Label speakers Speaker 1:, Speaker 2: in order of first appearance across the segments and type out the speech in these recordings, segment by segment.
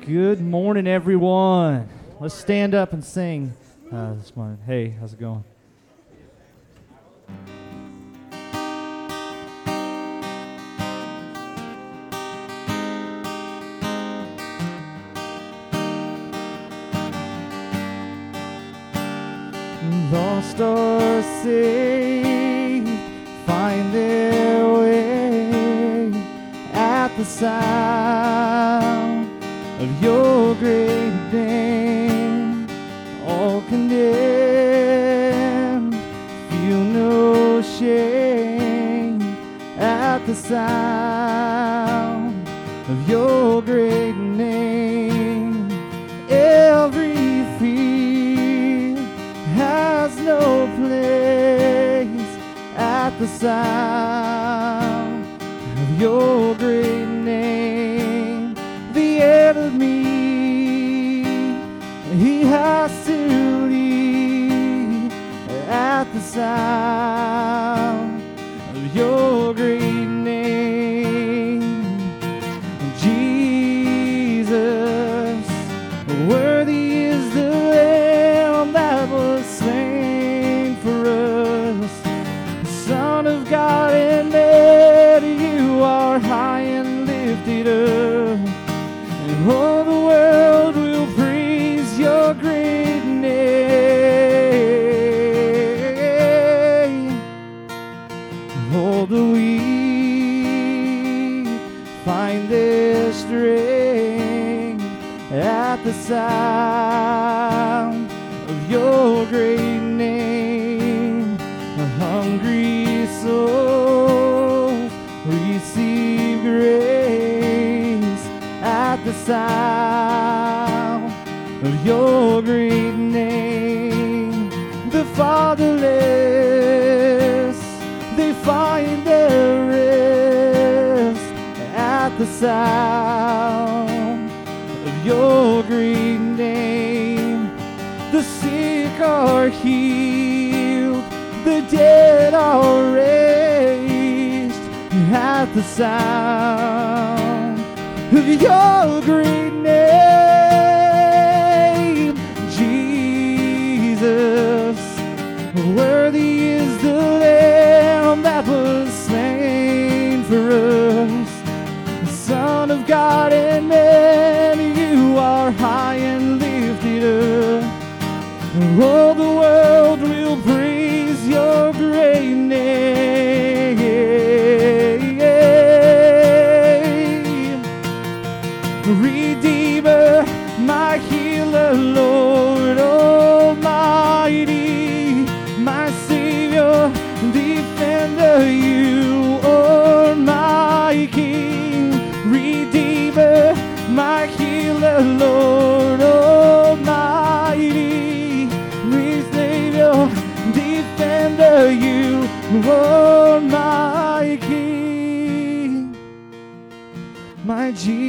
Speaker 1: Good morning, everyone. Let's stand up and sing this morning. Hey, how's it going? Lost or saved, find their way at the sound of your great name. All condemned, feel no shame at the sound of your great name. Every fear has no place at the sound of your great name. The enemy, he has to leave at the sound of your great name. Jesus, worthy is the Lamb that was slain for us. The Son of God, and man, you are high and lifted up. And all the world will praise your great name. All the weak find their strength at the sound of your great name. A hungry soul receive grace at the sound of your great name. The fatherless, they find their rest at the sound of your great name. The sick are healed, the dead are raised at the sound of your great name. Jesus, worthy is the Lamb that was slain for us. The Son of God, and man, you are high and lifted up. All the world will praise your great name. Redeemer, my healer, Lord Almighty, my Savior, defender, you are my King. Redeemer, my healer, Lord Almighty, my Savior, defender, you are my King. My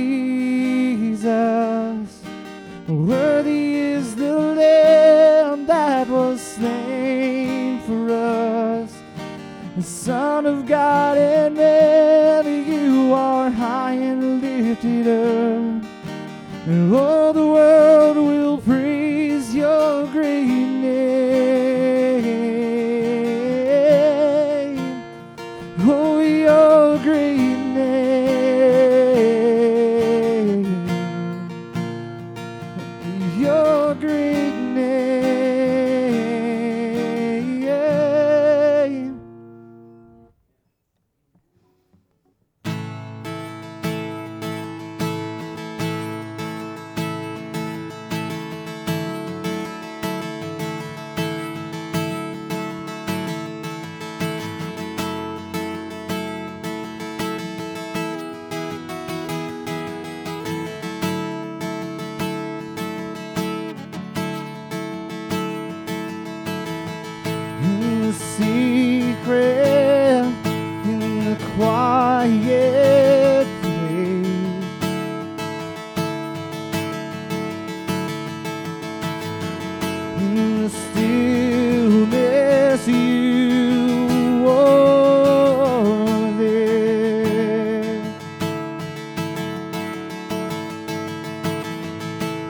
Speaker 1: Jesus, worthy is the Lamb that was slain for us. The Son of God, and man, you are high and lifted up. And all the world will praise your great name. Oh, your great name. Your great name.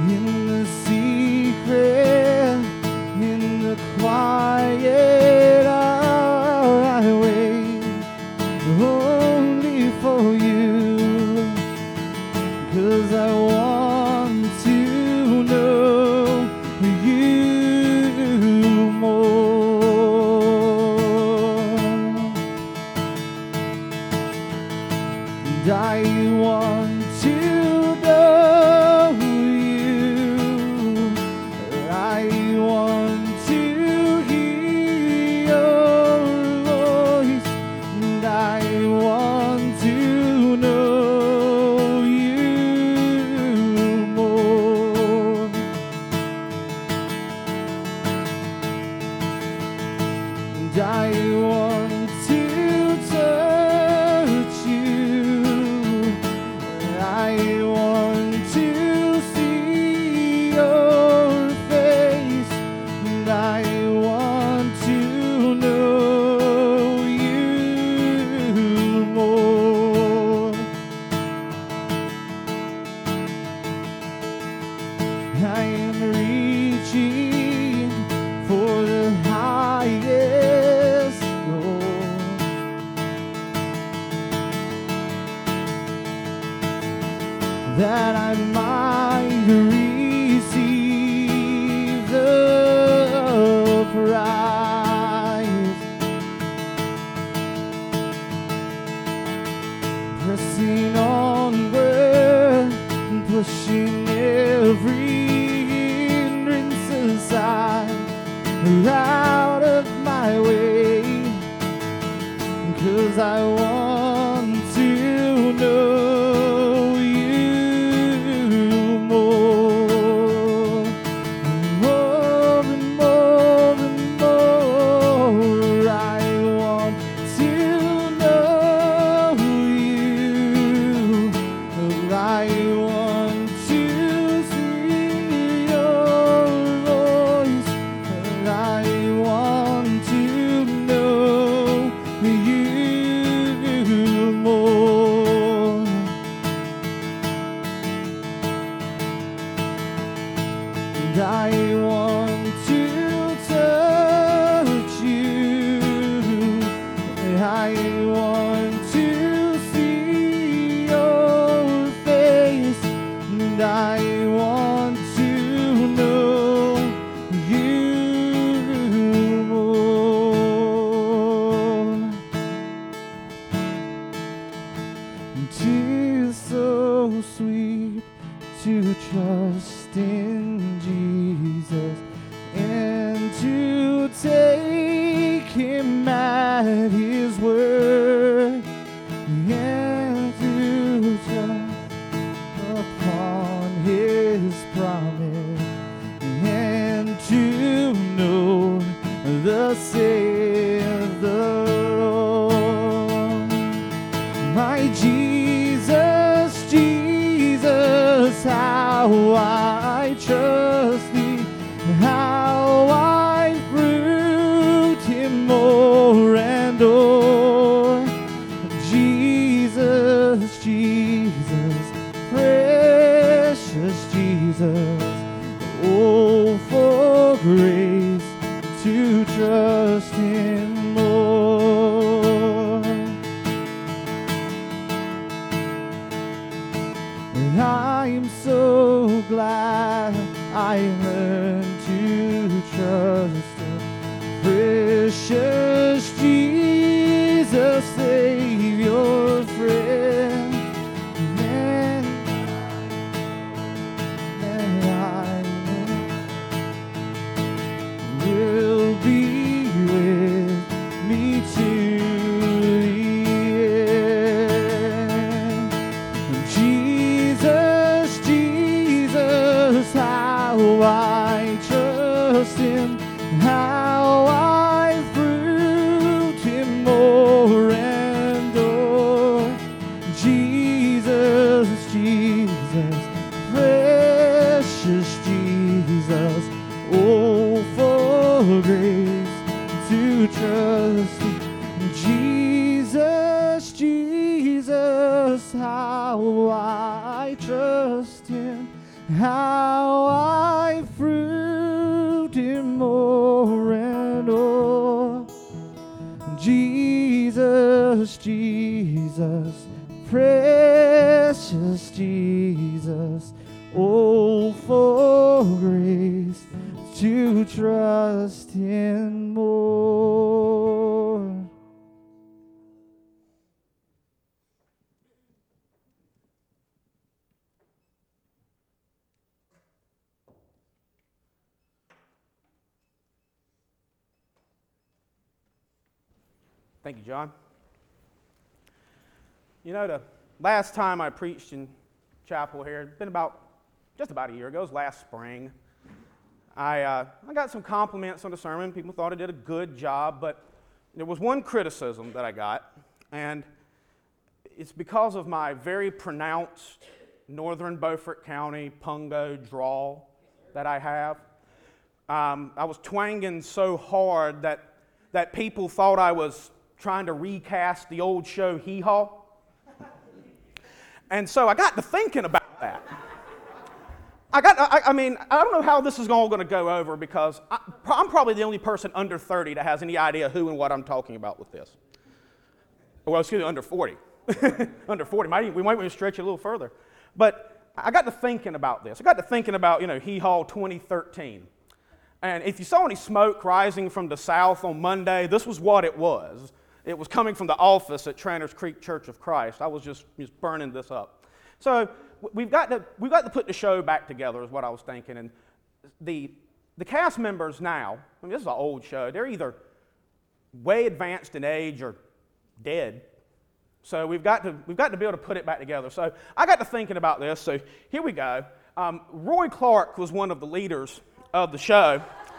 Speaker 1: in the secret, in the quiet hour, I wait only for you, 'cause I want to know you more. And I want to know you. I want to hear your voice, and I want to know you more. And I want to touch you. I want to see your face, and I want to know you more. I am reaching for the highest goal, that I might receive the prize. Pressing onward and pushing every hindrance aside, out of my way, 'cause I want to know you more, more and more and more. I want to know you. I want to see your voice, and I want to know you more. And I want to touch you. I want to see your face, and I want to know you more. Tis so sweet to trust in Jesus and to take him at his word, and to trust upon his promise, and to know thus saith the Lord. My Jesus, Jesus, how I trust thee, how I fruit him more and o'er. Jesus, Jesus, precious Jesus, oh, for grace to trust him more. And I'm so glad I learned to trust him. Precious Jesus, Savior, friend, and I will be with me to the end. Jesus, Jesus, how I trust him, how I fruit him more and o'er. Jesus, Jesus, precious Jesus, oh, for grace to trust thee. Jesus, Jesus, how I trust him, how Oh, for grace to trust Him more.
Speaker 2: Thank you, John. You know, the last time I preached in chapel here, it's been just about a year ago. It was last spring. I got some compliments on the sermon. People thought I did a good job, but there was one criticism that I got, and it's because of my very pronounced Northern Beaufort County Pungo drawl that I have. I was twanging so hard that people thought I was trying to recast the old show Hee Haw. And so I got to thinking about that. I mean, I don't know how this is all going to go over because I'm probably the only person under 30 that has any idea who and what I'm talking about with this. Well, excuse me, under 40. Under 40. We might want to stretch it a little further. But I got to thinking about this. I got to thinking about, Hee Haw 2013. And if you saw any smoke rising from the south on Monday, this was what it was. It was coming from the office at Tranners Creek Church of Christ. I was just burning this up. So we've got to put the show back together is what I was thinking. And the cast members now, I mean, this is an old show. They're either way advanced in age or dead. So we've got to be able to put it back together. So I got to thinking about this. So here we go. Roy Clark was one of the leaders of the show.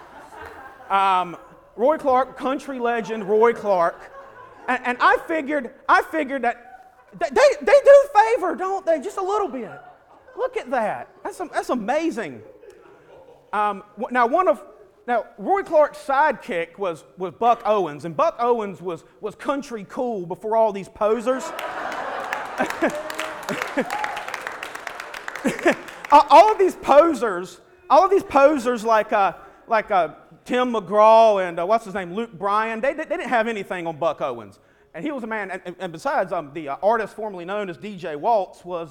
Speaker 2: Roy Clark, country legend Roy Clark. And I figured that they do favor, don't they? Just a little bit. Look at that. That's amazing. Now Roy Clark's sidekick was Buck Owens, and Buck Owens was country cool before all these posers. all of these posers like Tim McGraw and what's his name, Luke Bryan, they didn't have anything on Buck Owens. And he was a man, and besides, the artist formerly known as DJ Waltz was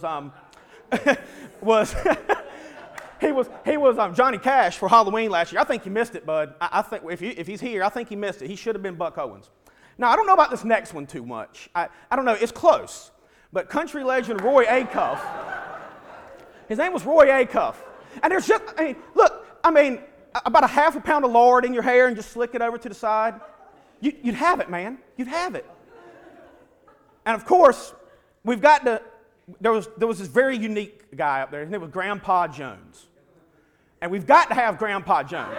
Speaker 2: Johnny Cash for Halloween last year. I think you missed it, bud. I think if he's here, I think he missed it. He should have been Buck Owens. Now, I don't know about this next one too much. I don't know. It's close. But country legend Roy Acuff, his name was Roy Acuff. And there's just, about a half a pound of lard in your hair and just slick it over to the side. You'd have it, man. You'd have it. And of course, there was this very unique guy up there. His name was Grandpa Jones. And we've got to have Grandpa Jones.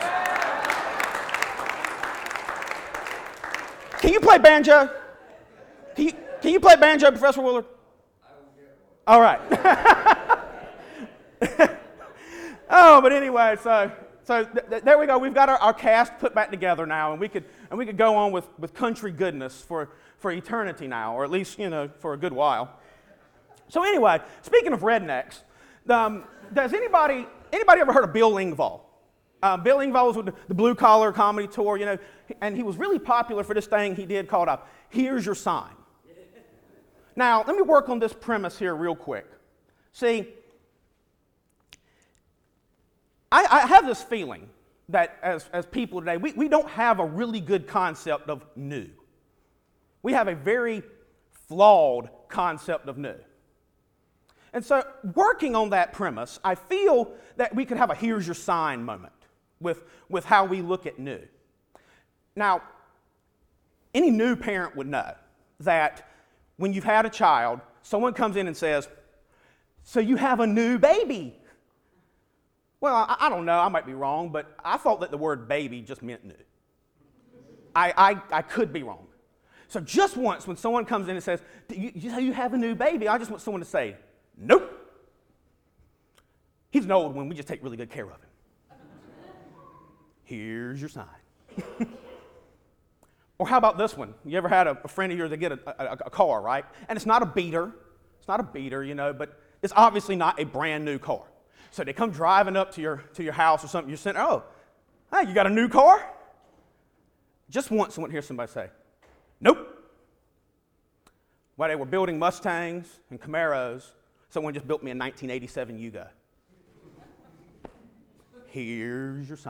Speaker 2: Can you play banjo? Can you play banjo, Professor Willard? I will get one. All right. Oh, but anyway, so there we go. We've got our cast put back together now, and we could go on with country goodness for eternity now, or at least for a good while. So anyway, speaking of rednecks, does anybody ever heard of Bill Engvall? Bill Engvall was with the Blue Collar Comedy Tour, and he was really popular for this thing he did called "Here's Your Sign." Now, let me work on this premise here real quick. See, I have this feeling that as people today, we don't have a really good concept of new. We have a very flawed concept of new. And so, working on that premise, I feel that we could have a here's your sign moment with how we look at new. Now, any new parent would know that when you've had a child, someone comes in and says, "So you have a new baby." Well, I don't know, I might be wrong, but I thought that the word baby just meant new. I could be wrong. So just once when someone comes in and says, you have a new baby, I just want someone to say, "Nope. He's an old one, we just take really good care of him." Here's your sign. Or how about this one? You ever had a friend of yours that get a car, right? And it's not a beater. It's not a beater, but it's obviously not a brand new car. So they come driving up to your house or something. You're saying, "Oh, hey, you got a new car?" Just once someone hears somebody say, "Nope." While they were building Mustangs and Camaros, someone just built me a 1987 Yugo. here's your sign.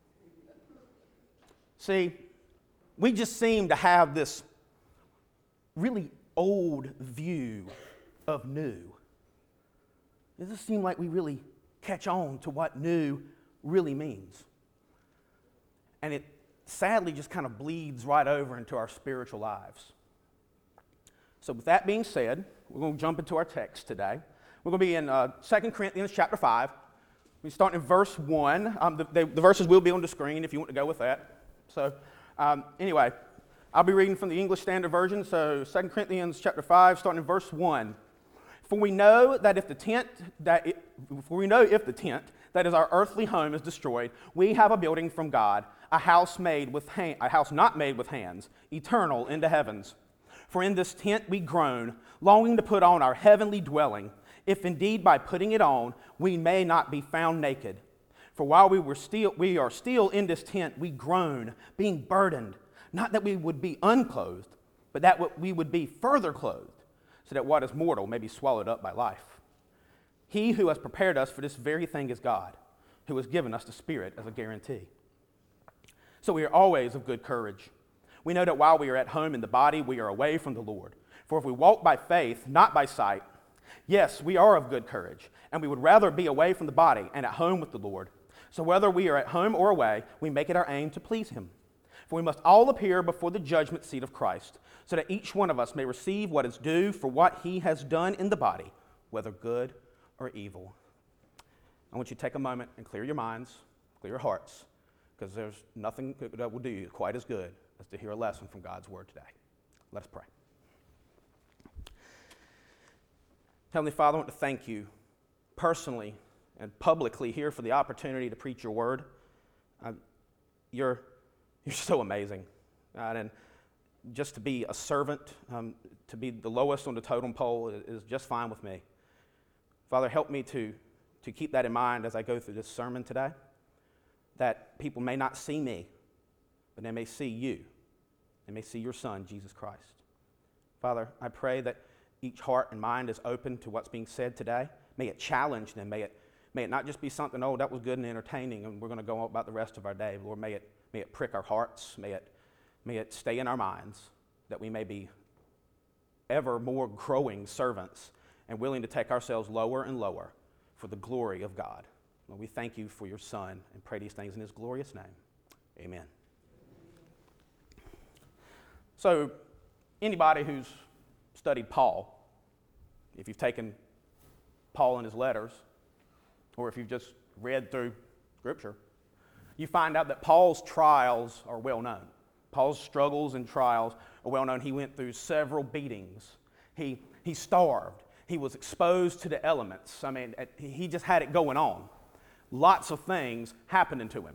Speaker 2: See, we just seem to have this really old view of new. It doesn't seem like we really catch on to what new really means. And it sadly just kind of bleeds right over into our spiritual lives. So with that being said, we're going to jump into our text today. We're going to be in 2 Corinthians chapter 5. We start in verse 1. The verses will be on the screen if you want to go with that. So anyway, I'll be reading from the English Standard Version. So 2 Corinthians chapter 5, starting in verse 1. For we know that if the tent that is our earthly home is destroyed, we have a building from God, a house not made with hands, eternal in the heavens. For in this tent we groan, longing to put on our heavenly dwelling, if indeed by putting it on we may not be found naked. For while we are still in this tent, we groan, being burdened, not that we would be unclothed, but that we would be further clothed, so that what is mortal may be swallowed up by life. He who has prepared us for this very thing is God, who has given us the Spirit as a guarantee. So we are always of good courage. We know that while we are at home in the body, we are away from the Lord. For if we walk by faith, not by sight, yes, we are of good courage, and we would rather be away from the body and at home with the Lord. So whether we are at home or away, we make it our aim to please Him. For we must all appear before the judgment seat of Christ, so that each one of us may receive what is due for what he has done in the body, whether good or evil. I want you to take a moment and clear your minds, clear your hearts, because there's nothing that will do you quite as good as to hear a lesson from God's Word today. Let us pray. Heavenly Father, I want to thank you personally and publicly here for the opportunity to preach your Word. You're so amazing. God, and just to be a servant, to be the lowest on the totem pole is just fine with me. Father, help me to keep that in mind as I go through this sermon today, that people may not see me, but they may see you. They may see your Son, Jesus Christ. Father, I pray that each heart and mind is open to what's being said today. May it challenge them. May it not just be something, oh, that was good and entertaining, and we're going to go about the rest of our day. Lord, may it prick our hearts. May it stay in our minds, that we may be ever more growing servants and willing to take ourselves lower and lower for the glory of God. Lord, we thank you for your Son and pray these things in His glorious name. Amen. So, anybody who's studied Paul, if you've taken Paul and his letters, or if you've just read through Scripture, you find out that Paul's trials are well known. Paul's struggles and trials are well known. He went through several beatings. He starved. He was exposed to the elements. I mean, he just had it going on. Lots of things happening to him.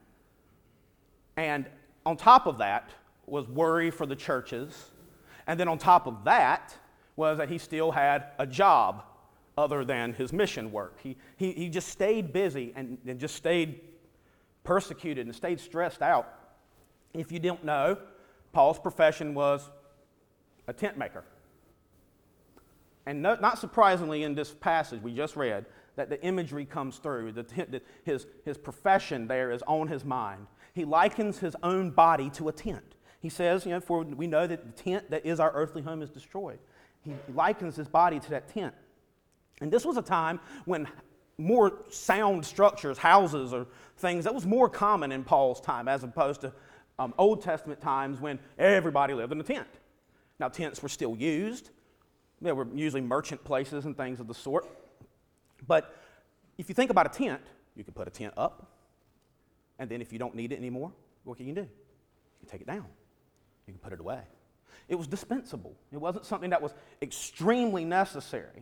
Speaker 2: And on top of that was worry for the churches. And then on top of that was that he still had a job other than his mission work. He just stayed busy and just stayed persecuted and stayed stressed out. If you don't know, Paul's profession was a tent maker. And not surprisingly, in this passage we just read, that the imagery comes through. His profession there is on his mind. He likens his own body to a tent. He says, for we know that the tent that is our earthly home is destroyed. He likens his body to that tent. And this was a time when more sound structures, houses, or things, that was more common in Paul's time as opposed to Old Testament times when everybody lived in a tent. Now, tents were still used. They were usually merchant places and things of the sort. But if you think about a tent, you can put a tent up, and then if you don't need it anymore, what can you do? You can take it down. You can put it away. It was dispensable. It wasn't something that was extremely necessary.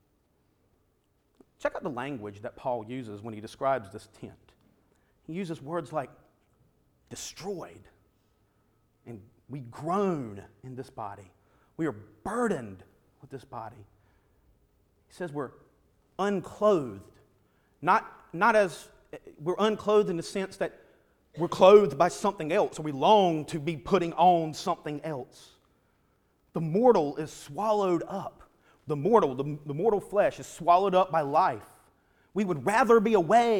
Speaker 2: Check out the language that Paul uses when he describes this tent. He uses words like destroyed, and we groan in this body. We are burdened with this body. He says we're unclothed, not as we're unclothed in the sense that we're clothed by something else, or we long to be putting on something else. The mortal is swallowed up. The mortal flesh is swallowed up by life. We would rather be away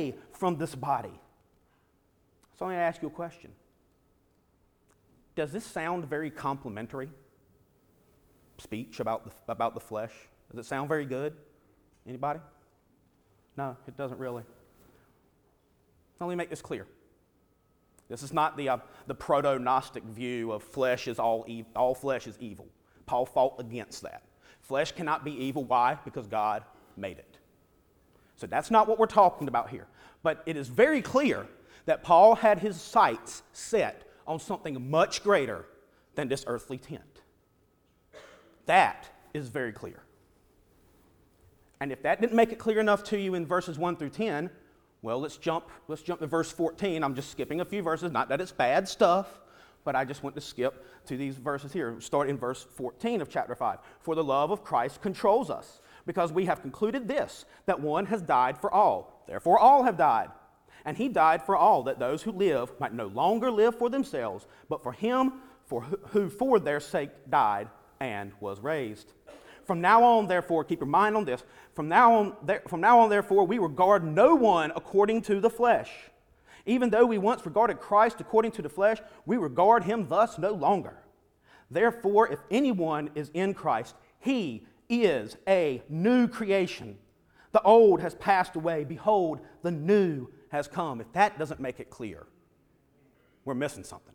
Speaker 2: from this body. So I'm going to ask you a question. Does this sound very complimentary? Speech about the flesh? Does it sound very good? Anybody? No, it doesn't really. Let me make this clear. This is not the proto-Gnostic view of flesh is all flesh is evil. Paul fought against that. Flesh cannot be evil. Why? Because God made it. So that's not what we're talking about here. But it is very clear that Paul had his sights set on something much greater than this earthly tent. That is very clear. And if that didn't make it clear enough to you in verses 1 through 10, well, let's jump to verse 14. I'm just skipping a few verses, not that it's bad stuff, but I just want to skip to these verses here. Start in verse 14 of chapter 5. For the love of Christ controls us, because we have concluded this, that one has died for all. Therefore all have died. And he died for all, that those who live might no longer live for themselves, but for him who for their sake died and was raised. From now on, therefore, keep your mind on this. From now on, therefore, we regard no one according to the flesh. Even though we once regarded Christ according to the flesh, we regard him thus no longer. Therefore, if anyone is in Christ, he is a new creation. The old has passed away. Behold, the new has come. If that doesn't make it clear, we're missing something.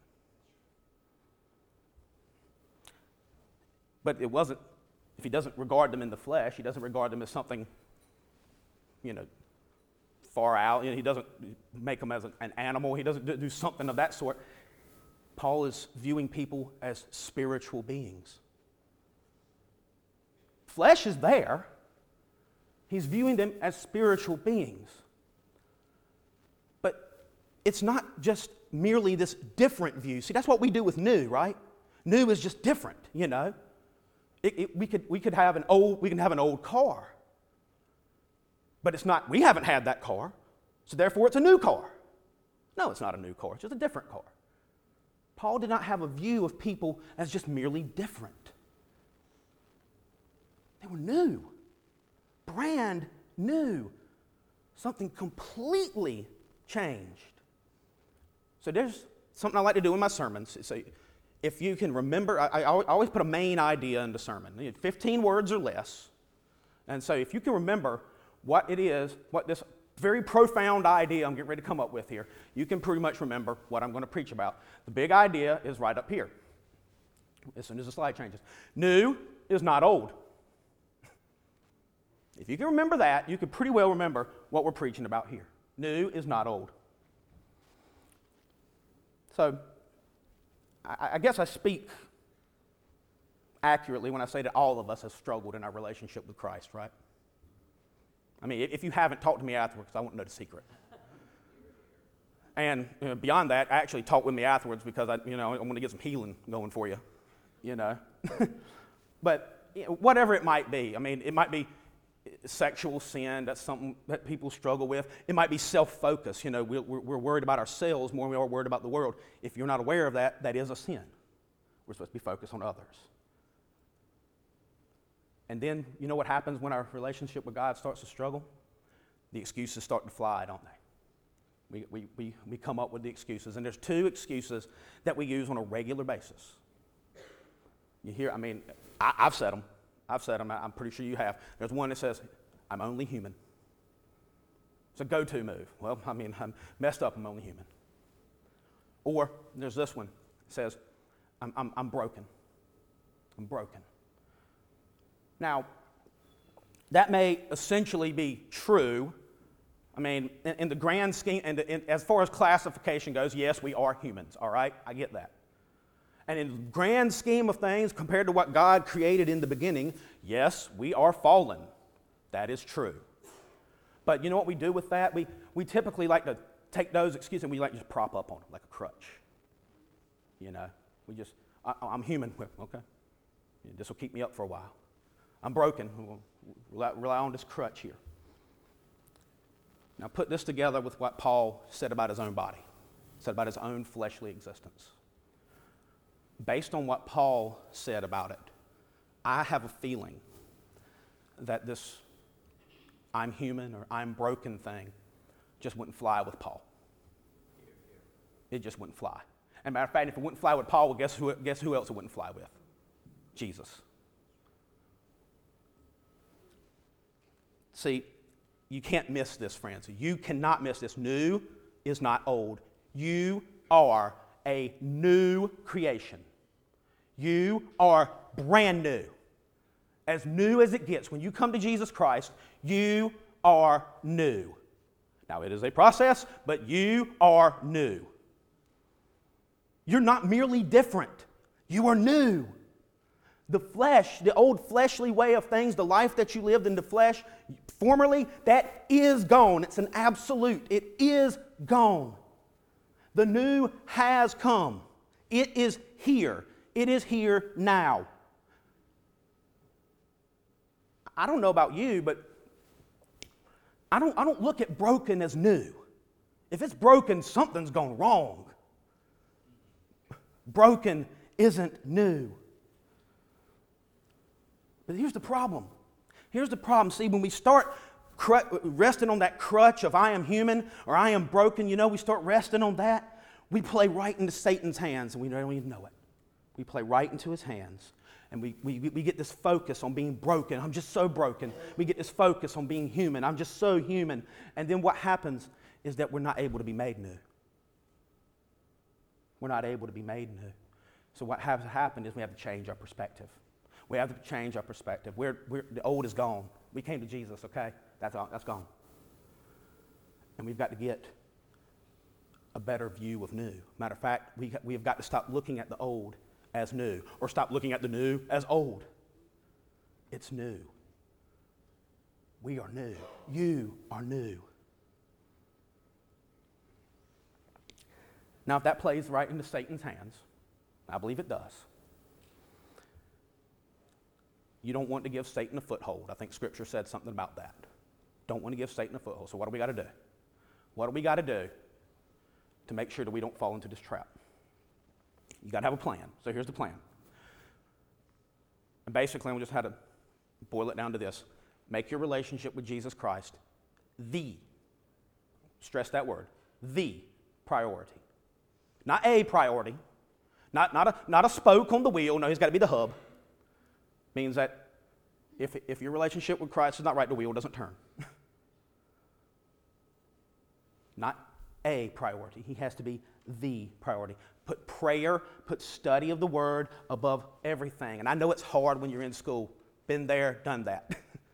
Speaker 2: But it wasn't, if he doesn't regard them in the flesh, he doesn't regard them as something, far out. He doesn't make them as an animal. He doesn't do something of that sort. Paul is viewing people as spiritual beings. Flesh is there. He's viewing them as spiritual beings. But it's not just merely this different view. See, that's what we do with new, right? New is just different, We could have an old car. But it's not, we haven't had that car, so therefore it's a new car. No, it's not a new car, it's just a different car. Paul did not have a view of people as just merely different. They were new, brand new, something completely changed. So there's something I like to do in my sermons. So if you can remember, I always put a main idea in the sermon, 15 words or less. And so if you can remember what it is, what this very profound idea I'm getting ready to come up with here, you can pretty much remember what I'm going to preach about. The big idea is right up here, as soon as the slide changes. New is not old. If you can remember that, you can pretty well remember what we're preaching about here. New is not old. So, I guess I speak accurately when I say that all of us have struggled in our relationship with Christ, right? I mean, if you haven't, talk to me afterwards, because I want to know the secret. And beyond that, actually talk with me afterwards, because I want to get some healing going for you, But whatever it might be, I mean, it might be sexual sin, that's something that people struggle with. It might be self-focus, we're worried about ourselves more than we are worried about the world. If you're not aware of that, that is a sin. We're supposed to be focused on others. And then, you know what happens when our relationship with God starts to struggle? The excuses start to fly, don't they? We come up with the excuses. And there's two excuses that we use on a regular basis. You hear, I've said them. I'm pretty sure you have. There's one that says, I'm only human. It's a go-to move. Well, I'm messed up, I'm only human. Or there's this one that says, I'm broken. I'm broken. Now, that may essentially be true. In the grand scheme, and as far as classification goes, yes, we are humans, all right? I get that. And in the grand scheme of things, compared to what God created in the beginning, yes, we are fallen. That is true. But you know what we do with that? We typically like to take those excuses and we like to just prop up on them like a crutch. I'm human. Well, okay. This will keep me up for a while. I'm broken. We'll rely on this crutch here. Now put this together with what Paul said about his own body, said about his own fleshly existence. Based on what Paul said about it, I have a feeling that this I'm human or I'm broken thing just wouldn't fly with Paul. It just wouldn't fly. And matter of fact, if it wouldn't fly with Paul, well, guess who else it wouldn't fly with? Jesus. See, you can't miss this, friends. You cannot miss this. New is not old. You are a new creation. You are brand new as it gets. When you come to Jesus Christ, you are new. Now, it is a process, but you are new. You're not merely different. You are new. The flesh, the old fleshly way of things, the life that you lived in the flesh formerly, that is gone. It's an absolute. It is gone. The new has come. It is here. It is here now. I don't know about you, but I don't look at broken as new. If it's broken, something's gone wrong. Broken isn't new. But here's the problem. Here's the problem. See, when we start resting on that crutch of I am human or I am broken, we start resting on that, we play right into Satan's hands and we don't even know it. We play right into his hands. And we get this focus on being broken. I'm just so broken. We get this focus on being human. I'm just so human. And then what happens is that we're not able to be made new. We're not able to be made new. So what has happened is we have to change our perspective. We have to change our perspective. The old is gone. We came to Jesus, okay? That's gone. And we've got to get a better view of new. Matter of fact, we have got to stop looking at the old as new, or stop looking at the new as old. It's new. We are new. You are new. Now, if that plays right into Satan's hands, I believe it does, you don't want to give Satan a foothold. I think Scripture said something about that. Don't want to give Satan a foothold. So what do we got to do? What do we got to do to make sure that we don't fall into this trap? You got to have a plan. So here's the plan. And basically, we just had to boil it down to this. Make your relationship with Jesus Christ stress that word, the priority. Not a priority, not a spoke on the wheel. No, he's got to be the hub. Means that if your relationship with Christ is not right, the wheel doesn't turn. Not a priority. He has to be the priority. Put prayer, put study of the Word above everything. And I know it's hard when you're in school. Been there, done that.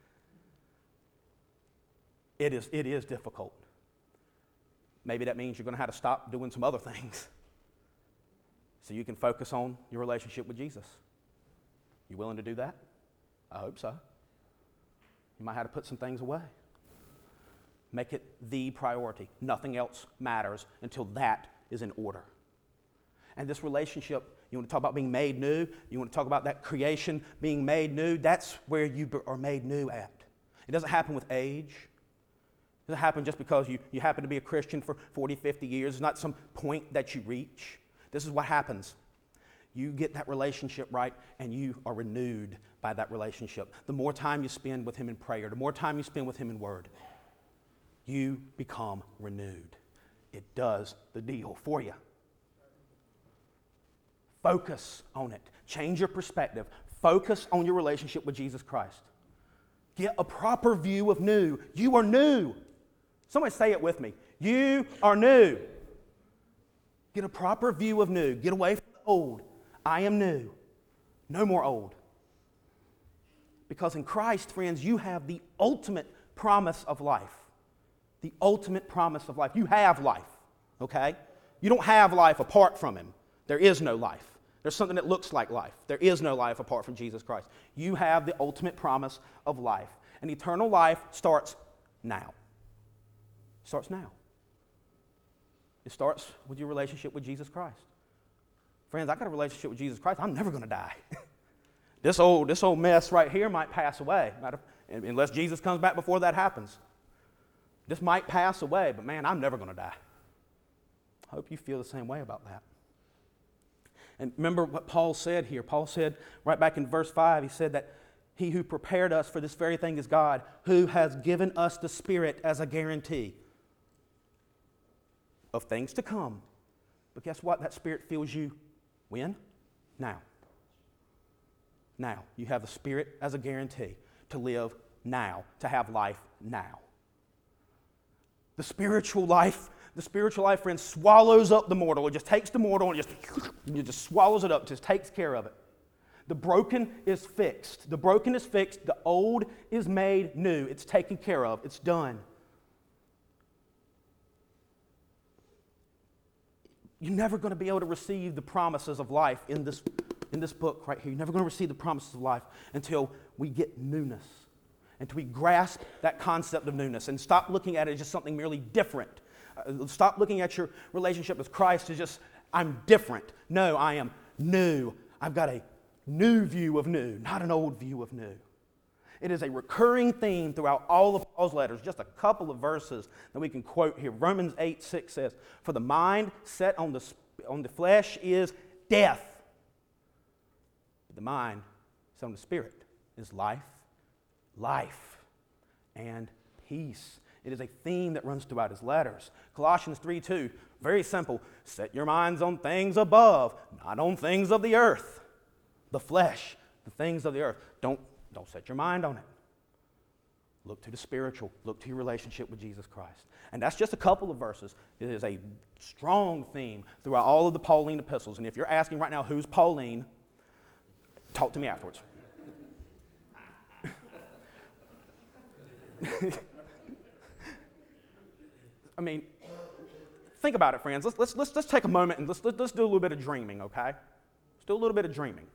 Speaker 2: It is difficult. Maybe that means you're going to have to stop doing some other things so you can focus on your relationship with Jesus. You willing to do that? I hope so. You might have to put some things away. Make it the priority. Nothing else matters until that is in order. And this relationship, you want to talk about being made new? You want to talk about that creation being made new? That's where you are made new at. It doesn't happen with age. It doesn't happen just because you happen to be a Christian for 40, 50 years. It's not some point that you reach. This is what happens. You get that relationship right, and you are renewed by that relationship. The more time you spend with Him in prayer, the more time you spend with Him in Word, you become renewed. It does the deal for you. Focus on it. Change your perspective. Focus on your relationship with Jesus Christ. Get a proper view of new. You are new. Somebody say it with me. You are new. Get a proper view of new. Get away from the old. I am new. No more old. Because in Christ, friends, you have the ultimate promise of life. The ultimate promise of life. You have life, okay? You don't have life apart from Him. There is no life. There's something that looks like life. There is no life apart from Jesus Christ. You have the ultimate promise of life. And eternal life starts now. It starts now. It starts with your relationship with Jesus Christ. Friends, I got a relationship with Jesus Christ. I'm never going to die. This old mess right here might pass away, unless Jesus comes back before that happens. This might pass away, but man, I'm never going to die. I hope you feel the same way about that. And remember what Paul said here. Paul said right back in verse 5, he said that He who prepared us for this very thing is God, who has given us the Spirit as a guarantee. of things to come. But guess what? That Spirit fills you when? Now. Now. You have the Spirit as a guarantee to live now, to have life now. The spiritual life, friends, swallows up the mortal. It just takes the mortal and it just swallows it up, just takes care of it. The broken is fixed. The broken is fixed. The old is made new. It's taken care of. It's done. You're never going to be able to receive the promises of life in this book right here. You're never going to receive the promises of life until we get newness, until we grasp that concept of newness and stop looking at it as just something merely different. Stop looking at your relationship with Christ as just, I'm different. No, I am new. I've got a new view of new, not an old view of new. It is a recurring theme throughout all of Paul's letters. Just a couple of verses that we can quote here. Romans 8:6 says, "For the mind set on the flesh is death. But the mind set on the Spirit is life, and peace." It is a theme that runs throughout his letters. Colossians 3:2, very simple. Set your minds on things above, not on things of the earth. The flesh, the things of the earth. Don't set your mind on it. Look to the spiritual. Look to your relationship with Jesus Christ. And that's just a couple of verses. It is a strong theme throughout all of the Pauline epistles. And if you're asking right now, who's Pauline, talk to me afterwards. I mean, think about it, friends. Let's take a moment and let's do a little bit of dreaming, okay? Let's do a little bit of dreaming.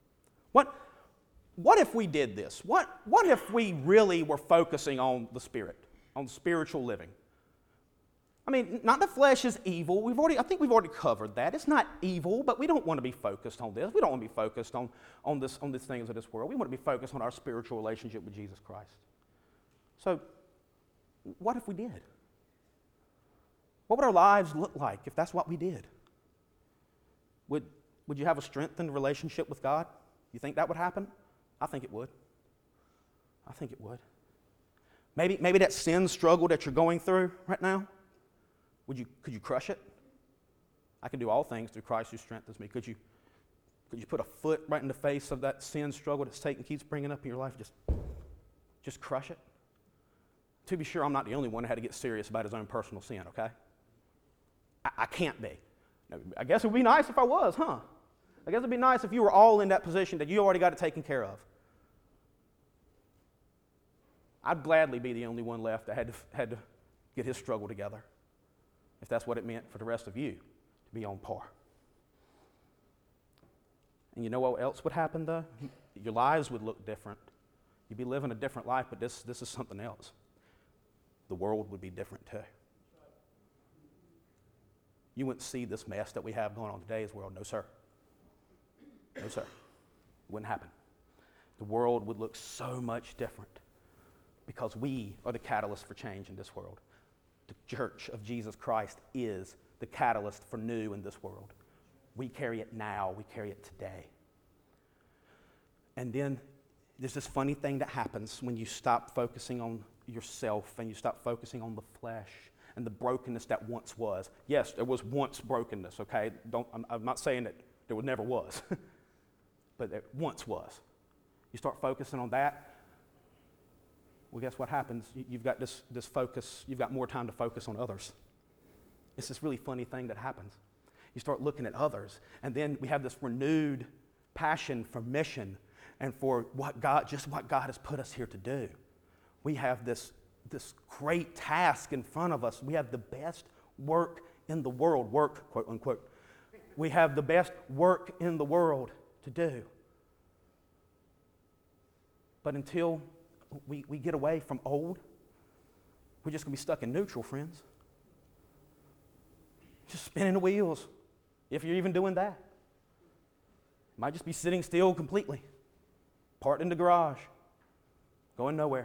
Speaker 2: What if we did this? What if we really were focusing on the Spirit, on spiritual living? I mean, not the flesh is evil. I think we've already covered that. It's not evil, but we don't want to be focused on this. We don't want to be focused on these things of this world. We want to be focused on our spiritual relationship with Jesus Christ. So, what if we did? What would our lives look like if that's what we did? Would you have a strengthened relationship with God? You think that would happen? I think it would. I think it would. Maybe that sin struggle that you're going through right now, could you crush it? I can do all things through Christ who strengthens me. Could you put a foot right in the face of that sin struggle that Satan keeps bringing up in your life? Just crush it? To be sure, I'm not the only one who had to get serious about his own personal sin, okay? I can't be. I guess it would be nice if I was, huh? I guess it would be nice if you were all in that position that you already got it taken care of. I'd gladly be the only one left that had to get his struggle together, if that's what it meant for the rest of you to be on par. And you know what else would happen, though? Your lives would look different. You'd be living a different life, but this is something else. The world would be different, too. You wouldn't see this mess that we have going on in today's world. No, sir. No, sir. It wouldn't happen. The world would look so much different because we are the catalyst for change in this world. The church of Jesus Christ is the catalyst for new in this world. We carry it now. We carry it today. And then there's this funny thing that happens when you stop focusing on yourself and you stop focusing on the flesh and the brokenness that once was. Yes, there was once brokenness, okay? I'm not saying that there never was, but there once was. You start focusing on that, well, guess what happens? You've got this focus, you've got more time to focus on others. It's this really funny thing that happens. You start looking at others, and then we have this renewed passion for mission and for what God has put us here to do. We have this great task in front of us. We have the best work in the world, work, quote unquote. We have the best work in the world to do. But until we get away from old, we're just going to be stuck in neutral, friends. Just spinning the wheels, if you're even doing that. Might just be sitting still completely, parked in the garage, going nowhere.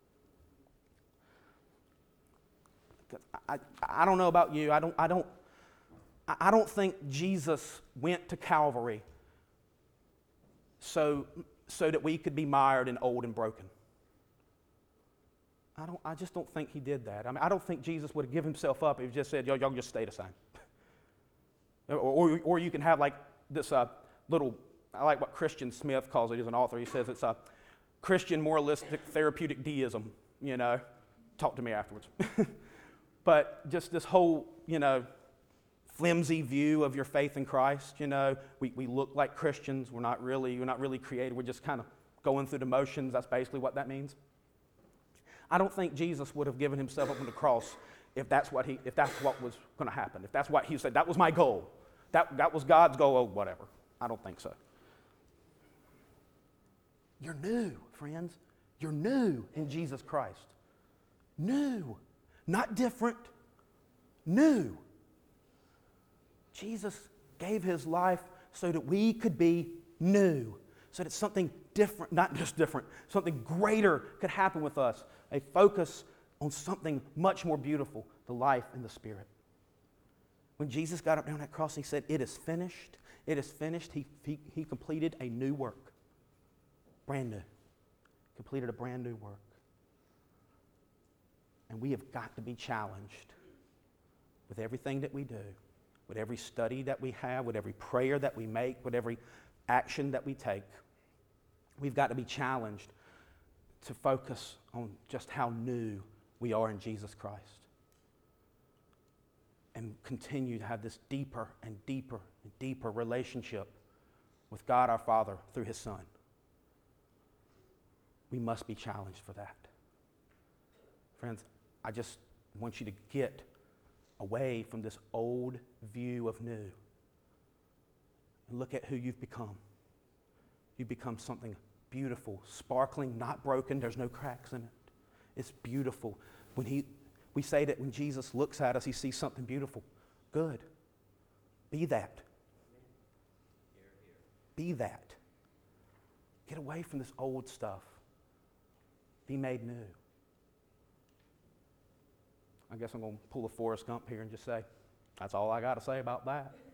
Speaker 2: I don't know about you. I don't think Jesus went to Calvary so that we could be mired in old and broken. I just don't think he did that. I mean, I don't think Jesus would have given himself up if he just said, y'all just stay the same. Or you can have like this little, I like what Christian Smith calls it. He's an author. He says it's a Christian moralistic therapeutic deism, you know. Talk to me afterwards. But just this whole, you know, flimsy view of your faith in Christ, you know. We look like Christians. We're not really created. We're just kind of going through the motions. That's basically what that means. I don't think Jesus would have given himself up on the cross if that's what was going to happen. If that's what he said, that was my goal. That was God's goal, or whatever. I don't think so. You're new, friends. You're new in Jesus Christ. New. Not different. New. Jesus gave his life so that we could be new. So that something different, not just different, something greater could happen with us. A focus on something much more beautiful, the life in the Spirit. When Jesus got up there on that cross, he said, it is finished. It is finished. He completed a new work. Brand new. Completed a brand new work. And we have got to be challenged with everything that we do, with every study that we have, with every prayer that we make, with every action that we take. We've got to be challenged to focus on just how new we are in Jesus Christ. And continue to have this deeper and deeper and deeper relationship with God our Father through his Son. We must be challenged for that. Friends, I just want you to get away from this old view of new and look at who you've become. You've become something beautiful, sparkling, not broken. There's no cracks in it. It's beautiful. We say that when Jesus looks at us, he sees something beautiful. Good. Be that. Be that. Get away from this old stuff. Be made new. I guess I'm going to pull a Forrest Gump here and just say, that's all I got to say about that.